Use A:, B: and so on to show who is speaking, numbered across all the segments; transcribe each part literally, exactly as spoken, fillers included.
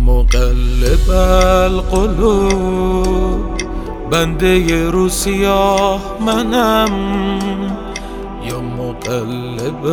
A: مقلب القلوب بنده رو سیاه منم، یا مقلب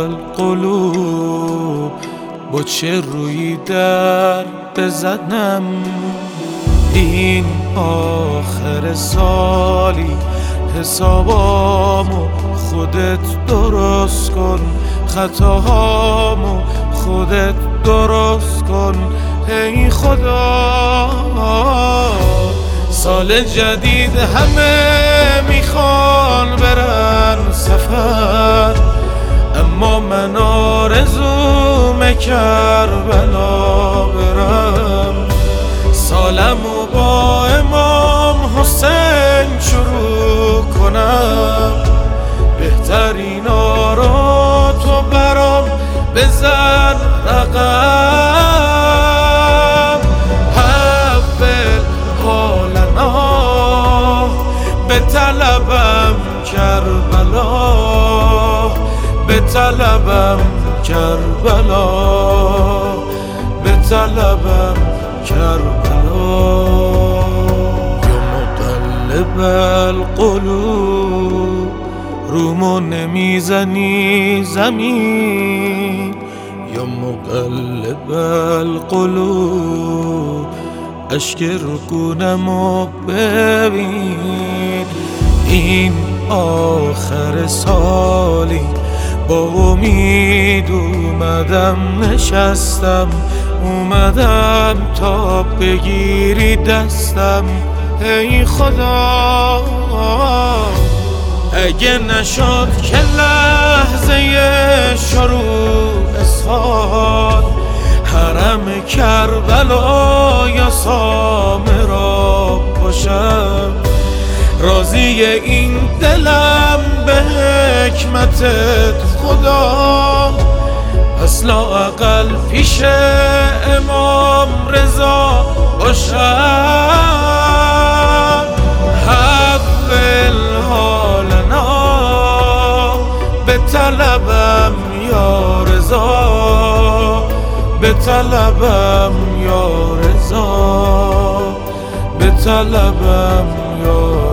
A: القلوب با چه روی در بزنم. این آخر سالی حسابامو خودت درست کن، خطاهامو خودت درست کن ای خدا. سال جدید همه میخوان برن سفر، اما من آرزوم کربلا برم. سالمو با امام حسین شروع کنم، بهترین آرا تو برام بزن رقم. حول حالنا به طلبم کربلا، به طلبم کربلا، به طلبم کربلا. یا مقلب القلوب رومو نمیزنی زمین، یا مقلب القلوب اشک رکونمو ببین. این آخر سالی با امید اومدم نشستم، اومدم تا بگیری دستم ای خدا. اگه نشد که لحظه شروع سال، حرم کربلا یا سامرا باشم. راضی این دلم به حکمتت خدا، پس لااقل پیش امام رضا باشم. حول حالنا به طلبم یا رضا، به طلبم یا رضا، به طلبم یا